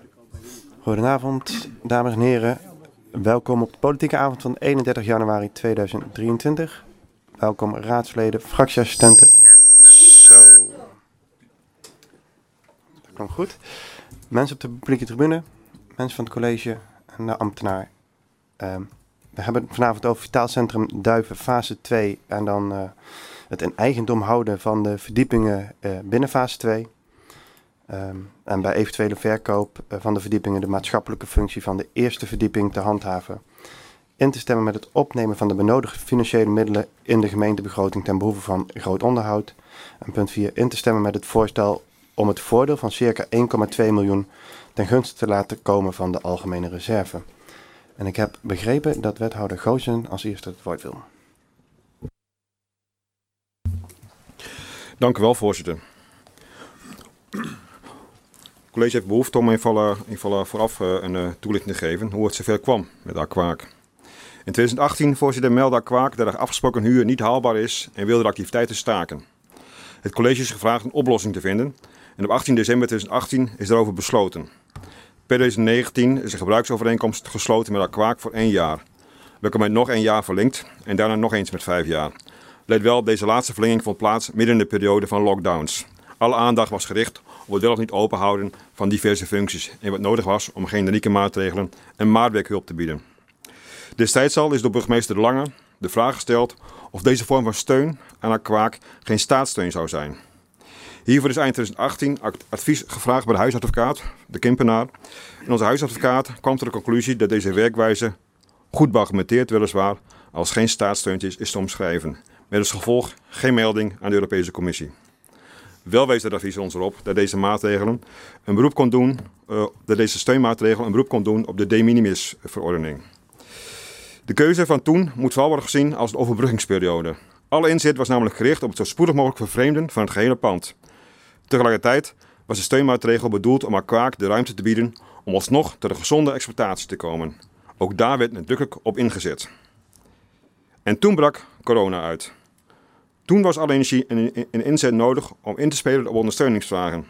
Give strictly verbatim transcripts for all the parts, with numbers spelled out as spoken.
Goedenavond, dames en heren. Welkom op de politieke avond van eenendertig januari tweeduizend drieëntwintig. Welkom raadsleden, fractieassistenten. Zo. Dat klonk goed. Mensen op de publieke tribune, mensen van het college en de ambtenaar. Uh, we hebben het vanavond over Vitaal Centrum Duiven fase twee en dan uh, het in eigendom houden van de verdiepingen uh, binnen fase twee. Um, en bij eventuele verkoop uh, van de verdiepingen de maatschappelijke functie van de eerste verdieping te handhaven. In te stemmen met het opnemen van de benodigde financiële middelen in de gemeentebegroting ten behoeve van groot onderhoud. En punt vier, in te stemmen met het voorstel om het voordeel van circa één komma twee miljoen ten gunste te laten komen van de algemene reserve. En ik heb begrepen dat wethouder Goossen als eerste het woord wil. Dank u wel, voorzitter. Het college heeft behoefte om in ieder geval vooraf een uh, toelichting te geven hoe het zover kwam met Aquaak. In twintig achttien, voorzitter, meldde Aquaak dat de afgesproken huur niet haalbaar is en wilde de activiteiten staken. Het college is gevraagd een oplossing te vinden en op achttien december tweeduizend achttien is daarover besloten. Per tweeduizend negentien is een gebruiksovereenkomst gesloten met Aquaak voor één jaar, welke met nog één jaar verlengd en daarna nog eens met vijf jaar. Let wel, deze laatste verlenging vond plaats midden in de periode van lockdowns. Alle aandacht was gericht op het wel of niet openhouden van diverse functies en wat nodig was om generieke maatregelen en maatwerkhulp te bieden. Destijds al is door burgemeester De Lange de vraag gesteld of deze vorm van steun aan Aquaak geen staatssteun zou zijn. Hiervoor is eind twintig achttien advies gevraagd bij de huisadvocaat, de Kimpenaar. En onze huisadvocaat kwam tot de conclusie dat deze werkwijze, goed beargumenteerd weliswaar, als geen staatssteun is, is te omschrijven. Met als gevolg geen melding aan de Europese Commissie. Wel wees het advies ons erop dat deze maatregelen een beroep kon doen, uh, dat deze steunmaatregel een beroep kon doen op de de minimis verordening. De keuze van toen moet vooral worden gezien als de overbruggingsperiode. Alle inzet was namelijk gericht op het zo spoedig mogelijk vervreemden van het gehele pand. Tegelijkertijd was de steunmaatregel bedoeld om Aquaak de ruimte te bieden om alsnog tot een gezonde exploitatie te komen. Ook daar werd nadrukkelijk op ingezet. En toen brak corona uit. Toen was alle energie en inzet nodig om in te spelen op ondersteuningsvragen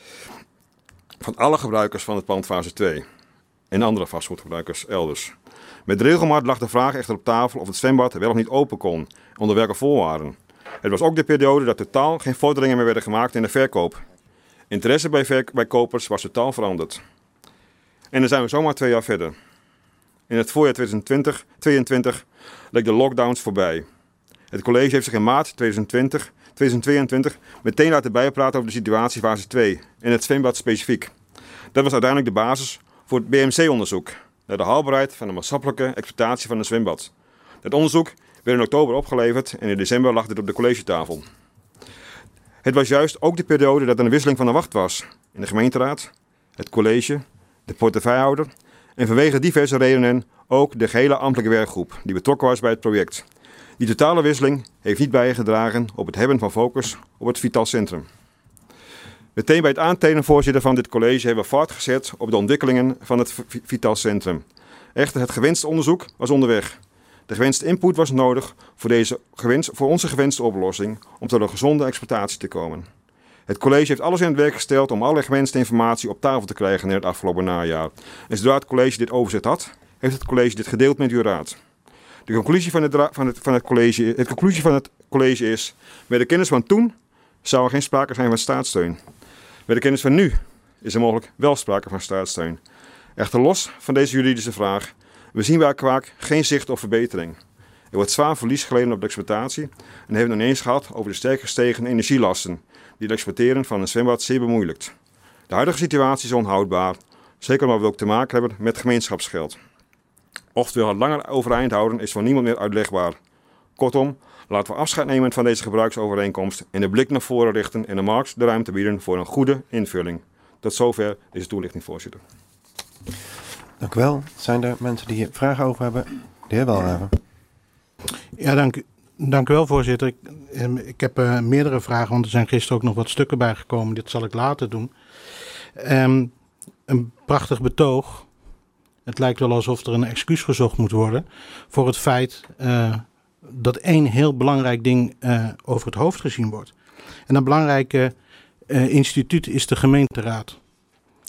van alle gebruikers van het pand fase twee en andere vastgoedgebruikers elders. Met regelmaat lag de vraag echter op tafel of het zwembad wel of niet open kon, onder welke voorwaarden. Het was ook de periode dat totaal geen vorderingen meer werden gemaakt in de verkoop. Interesse bij, verk- bij kopers was totaal veranderd. En dan zijn we zomaar twee jaar verder. In het voorjaar tweeduizend tweeëntwintig leek de lockdowns voorbij. Het college heeft zich in maart tweeduizend twintig, tweeduizend tweeëntwintig meteen laten bijpraten over de situatie fase twee en het zwembad specifiek. Dat was uiteindelijk de basis voor het B M C-onderzoek naar de haalbaarheid van de maatschappelijke exploitatie van het zwembad. Dat onderzoek werd in oktober opgeleverd en in december lag dit op de collegetafel. Het was juist ook de periode dat er een wisseling van de wacht was in de gemeenteraad, het college, de portefeuillehouder en vanwege diverse redenen ook de gehele ambtelijke werkgroep die betrokken was bij het project. Die totale wisseling heeft niet bijgedragen op het hebben van focus op het Vitaal Centrum. Meteen bij het aantreden, voorzitter, van dit college hebben we voortgezet op de ontwikkelingen van het Vitaal Centrum. Echter, het gewenste onderzoek was onderweg. De gewenste input was nodig voor, deze gewenst, voor onze gewenste oplossing om tot een gezonde exploitatie te komen. Het college heeft alles in het werk gesteld om alle gewenste informatie op tafel te krijgen in het afgelopen najaar. En zodra het college dit overzet had, heeft het college dit gedeeld met uw raad. De conclusie van het, van het, van het college, de conclusie van het college is, met de kennis van toen zou er geen sprake zijn van staatssteun. Met de kennis van nu is er mogelijk wel sprake van staatssteun. Echter los van deze juridische vraag, we zien bij Aquaak geen zicht op verbetering. Er wordt zwaar verlies geleden op de exploitatie en we hebben het ineens gehad over de sterk gestegen energielasten die het exploiteren van een zwembad zeer bemoeilijkt. De huidige situatie is onhoudbaar, zeker omdat we ook te maken hebben met gemeenschapsgeld. Oftewel het langer overeind houden is voor niemand meer uitlegbaar. Kortom, laten we afscheid nemen van deze gebruiksovereenkomst en de blik naar voren richten en de markt de ruimte bieden voor een goede invulling. Tot zover deze toelichting, voorzitter. Dank u wel. Zijn er mensen die hier vragen over hebben? De heer Welhaven. Ja, dank, dank u wel, voorzitter. Ik, ik heb uh, meerdere vragen, want er zijn gisteren ook nog wat stukken bijgekomen. Dit zal ik later doen. Um, een prachtig betoog. Het lijkt wel alsof er een excuus gezocht moet worden voor het feit uh, dat één heel belangrijk ding uh, over het hoofd gezien wordt. En dat belangrijke uh, instituut is de gemeenteraad.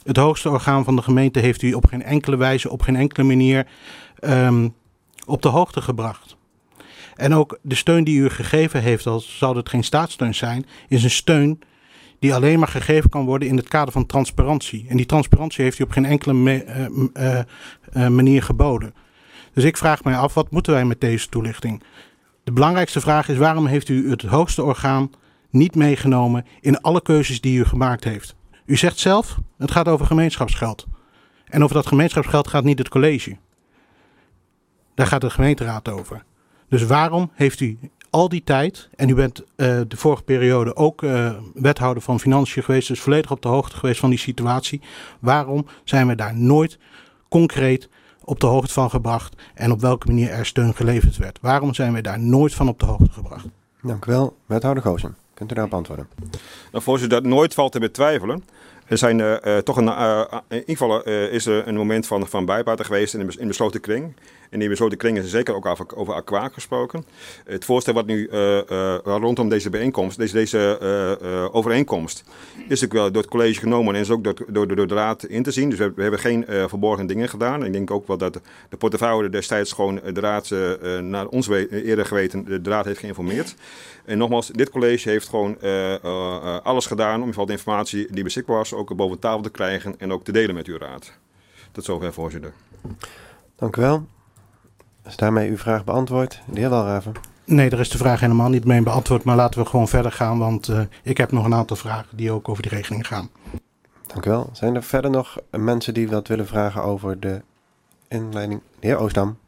het hoogste orgaan van de gemeente heeft u op geen enkele wijze, op geen enkele manier um, op de hoogte gebracht. En ook de steun die u gegeven heeft, al zou het geen staatssteun zijn, is een steun die alleen maar gegeven kan worden in het kader van transparantie. En die transparantie heeft u op geen enkele me, uh, uh, uh, manier geboden. Dus ik vraag mij af, wat moeten wij met deze toelichting? De belangrijkste vraag is, waarom heeft u het hoogste orgaan niet meegenomen in alle keuzes die u gemaakt heeft? U zegt zelf, het gaat over gemeenschapsgeld. En over dat gemeenschapsgeld gaat niet het college. Daar gaat de gemeenteraad over. Dus waarom heeft u al die tijd, en u bent uh, de vorige periode ook uh, wethouder van Financiën geweest, dus volledig op de hoogte geweest van die situatie. Waarom zijn we daar nooit concreet op de hoogte van gebracht en op welke manier er steun geleverd werd? Waarom zijn we daar nooit van op de hoogte gebracht? Dank u wel, wethouder Goosen. Kunt u daarop antwoorden? Nou, voorzitter, dat nooit valt te betwijfelen. Er zijn uh, uh, toch een, uh, in ieder geval uh, is er een moment van, van bijpraten geweest in de besloten kring. En in besloten kring is er zeker ook over, over aquaak gesproken. Het voorstel wat nu uh, uh, rondom deze bijeenkomst, deze, deze uh, uh, overeenkomst, is ook wel door het college genomen en is ook door, door, door de raad in te zien. Dus we, we hebben geen uh, verborgen dingen gedaan. Ik denk ook wel dat de portefeuille destijds gewoon de raad, uh, naar ons we, eerder geweten, de raad heeft geïnformeerd. En nogmaals, dit college heeft gewoon uh, uh, alles gedaan om de informatie die beschikbaar was ook boven tafel te krijgen en ook te delen met uw raad. Tot zover, voorzitter. Dank u wel. Is daarmee uw vraag beantwoord? De heer Walraven. Nee, daar is de vraag helemaal niet mee beantwoord, maar laten we gewoon verder gaan, want uh, ik heb nog een aantal vragen die ook over die regeling gaan. Dank u wel. Zijn er verder nog mensen die wat willen vragen over de inleiding? De heer Oostdam.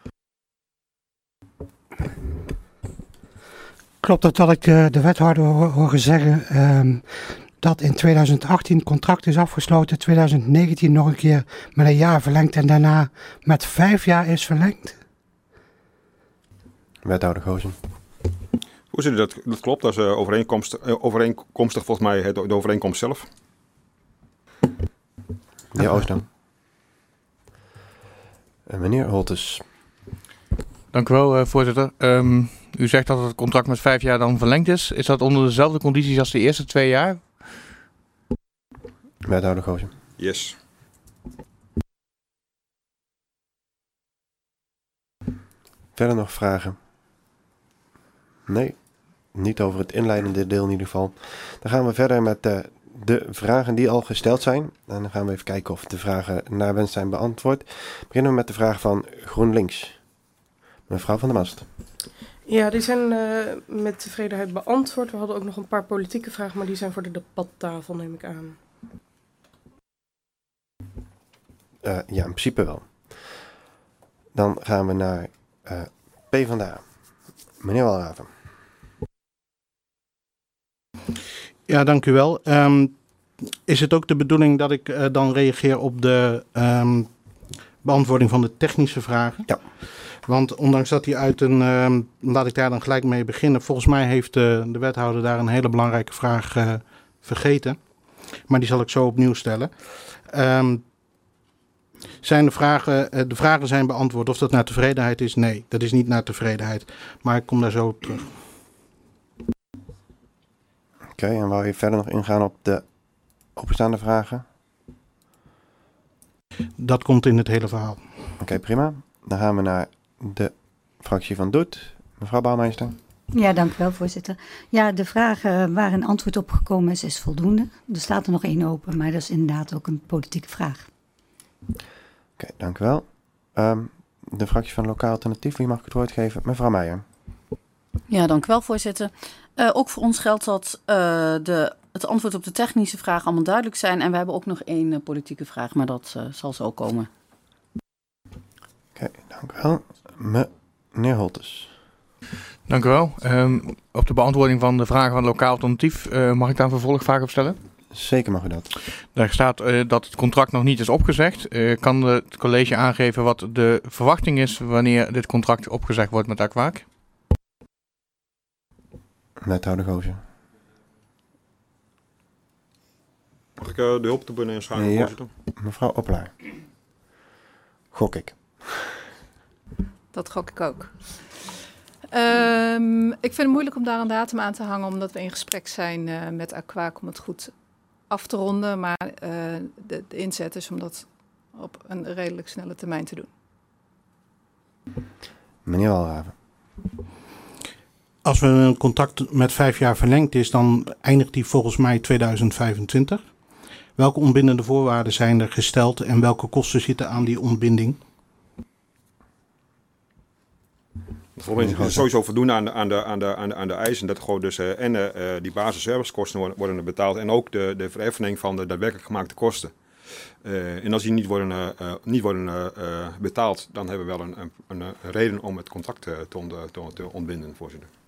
Klopt het dat ik uh, de wethouder hoor, hoor zeggen um, dat in tweeduizend achttien contract is afgesloten, tweeduizend negentien nog een keer met een jaar verlengd en daarna met vijf jaar is verlengd? Wethouder Goosen. Voorzitter, dat, dat klopt. Dat is uh, overeenkomst, uh, overeenkomstig volgens mij het, de overeenkomst zelf. De heer Oostdam. Uh, meneer Holtes. Dank u wel, uh, voorzitter. Um, u zegt dat het contract met vijf jaar dan verlengd is. Is dat onder dezelfde condities als de eerste twee jaar? Wethouder Goosen. Yes. Verder nog vragen? Nee, niet over het inleidende deel in ieder geval. Dan gaan we verder met de, de vragen die al gesteld zijn. En dan gaan we even kijken of de vragen naar wens zijn beantwoord. Beginnen we met de vraag van GroenLinks. Mevrouw van der Mast. Ja, die zijn uh, met tevredenheid beantwoord. We hadden ook nog een paar politieke vragen, maar die zijn voor de debattafel, neem ik aan. Uh, ja, in principe wel. Dan gaan we naar uh, PvdA. Meneer Walraven. Ja, dank u wel. Um, is het ook de bedoeling dat ik uh, dan reageer op de um, beantwoording van de technische vragen? Ja. Want ondanks dat hij uit een, uh, laat ik daar dan gelijk mee beginnen. Volgens mij heeft uh, de wethouder daar een hele belangrijke vraag uh, vergeten. Maar die zal ik zo opnieuw stellen. Um, zijn de vragen, uh, de vragen zijn beantwoord. Of dat naar tevredenheid is? Nee, dat is niet naar tevredenheid. Maar ik kom daar zo op terug. Oké, okay, en wou je verder nog ingaan op de openstaande vragen? Dat komt in het hele verhaal. Oké, okay, prima. Dan gaan we naar de fractie van Doet. Mevrouw Bouwmeester. Ja, dank u wel, voorzitter. Ja, de vraag uh, waar een antwoord op gekomen is, is voldoende. Er staat er nog één open, maar dat is inderdaad ook een politieke vraag. Oké, okay, dank u wel. Um, de fractie van Lokaal Alternatief, wie mag ik het woord geven? Mevrouw Meijer. Ja, dank u wel, voorzitter. Uh, ook voor ons geldt dat uh, de, het antwoord op de technische vraag allemaal duidelijk zijn. En we hebben ook nog één uh, politieke vraag, maar dat uh, zal zo komen. Oké, okay, dank u wel. Meneer Holtes. Dank u wel. Um, op de beantwoording van de vragen van Lokaal Alternatief uh, mag ik daar een vervolgvraag op stellen? Zeker mag u dat. Daar staat uh, dat het contract nog niet is opgezegd. Uh, kan het college aangeven wat de verwachting is wanneer dit contract opgezegd wordt met Aquaak? Wethouder Goosen. Mag ik uh, de hulp te binnen inschakelen, ja. voorzitter? Mevrouw Oppelaar. Gok ik. Dat gok ik ook. Um, ik vind het moeilijk om daar een datum aan te hangen, omdat we in gesprek zijn uh, met Aquaak om het goed af te ronden, maar uh, de, de inzet is om dat op een redelijk snelle termijn te doen. Meneer Walraven. Als we een contract met vijf jaar verlengd is, dan eindigt die volgens mij tweeduizend vijfentwintig. Welke ontbindende voorwaarden zijn er gesteld en welke kosten zitten aan die ontbinding? Volgens mij is sowieso voldoende aan de, aan de, aan de, aan de, aan de eisen. Dat gewoon dus, uh, en uh, die basisservicekosten worden, worden betaald. En ook de, de vereffening van de daadwerkelijk gemaakte kosten. Uh, en als die niet worden, uh, niet worden uh, uh, betaald, dan hebben we wel een, een, een reden om het contract uh, te, on, te, te ontbinden, voorzitter.